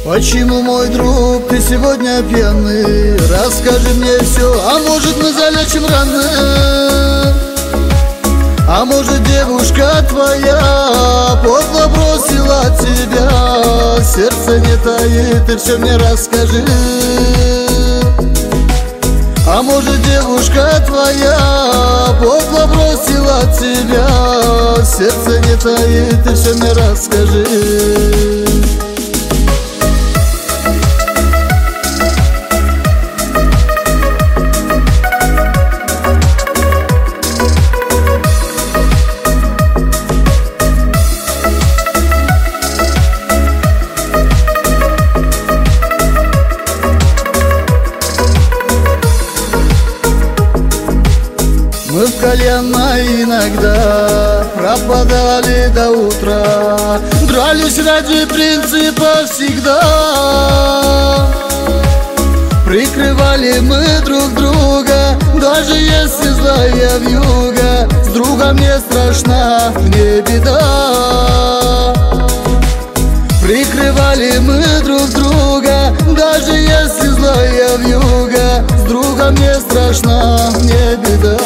Почему, мой друг, ты сегодня пьяный? Расскажи мне все, а может мы залечим раны? А может девушка твоя подло бросила тебя? Сердце не таит, ты все мне расскажи. А может девушка твоя подло бросила тебя? Сердце не таит, ты все мне расскажи. Мы в кальянной иногда пропадали до утра, дрались ради принципа всегда. Прикрывали мы друг друга, даже если злая вьюга. С другом не страшна, мне беда. Прикрывали мы друг друга, даже если злая вьюга. С другом не страшна, мне беда.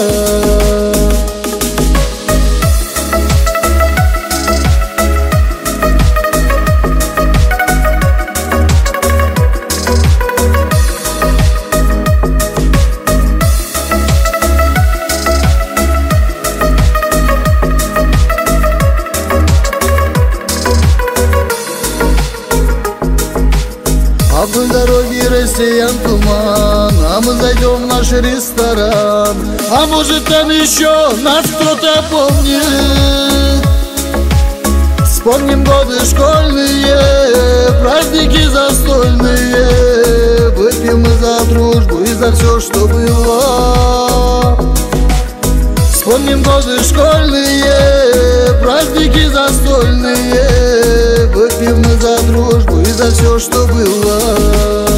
А вдоль дороги россиян туман, а мы зайдем в наш ресторан. А может там еще нас кто-то помнит. Вспомним годы школьные, праздники застольные. Выпьем мы за дружбу и за все, что было. Вспомним годы школьные, праздники застольные. Выпьем мы за дружбу и за все, что было.